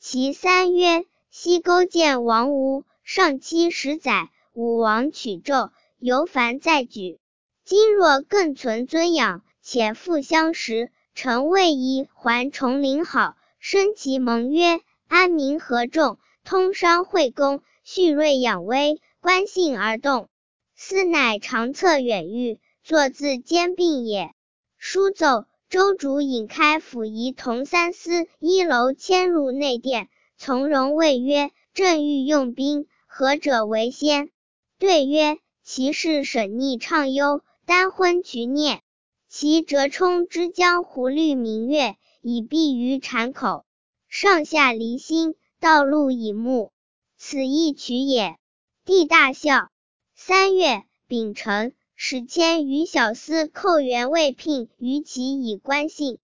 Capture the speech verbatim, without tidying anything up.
其三曰：西勾践王吴，上期十载，武王取纣，犹烦再举。今若更存尊养，且复相识，臣谓宜还崇陵好，升其盟约，安民和众，通商惠公，蓄锐养威，观信而动。斯乃长策远虑，作自兼并也。书奏，周主引开府仪同三司一楼迁入内殿，从容谓曰：朕欲用兵，何者为先？对曰：其事审逆畅优，丹昏渠孽。其折冲之江湖虑明月，以避于产口。上下离心，道路以目，此一曲也。帝大笑。三月，丙辰，使迁于小司寇员魏聘于其以观信。